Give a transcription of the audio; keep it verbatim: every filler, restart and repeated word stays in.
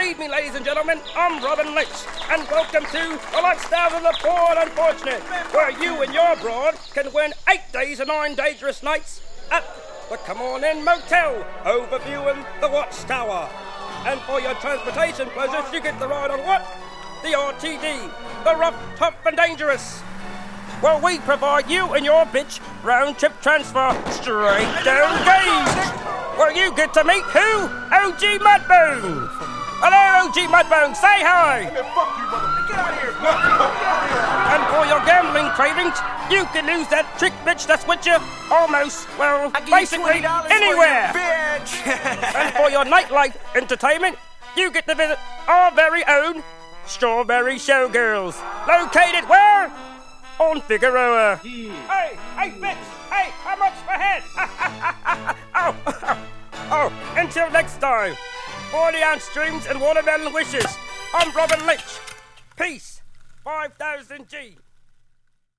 Believe me, ladies and gentlemen, I'm Robin Lynch, and welcome to the Lifestyle of the Poor and Unfortunate, where you and your broad can win eight days and nine dangerous nights at the Come On In Motel, overviewing the Watchtower. And for your transportation pleasures, you get the ride on what? The R T D, the Rough, Tough and Dangerous. Well, we provide you and your bitch round-trip transfer straight down gauge, where you get to meet who? O G Mudbone. Hello, O G Mudbone, say hi. Hey, man, fuck you, brother. Get out of here. Get out. And for your gambling cravings, you can lose that trick bitch that's with you almost, well, basically anywhere. Bitch. And for your nightlife entertainment, you get to visit our very own Strawberry Showgirls, located where? On Figueroa. Yeah. Hey, hey, bitch! Hey, how much per head? oh, oh, oh, until next time. forty ounce streams and watermelon wishes. I'm Robin Lynch. Peace. five thousand G.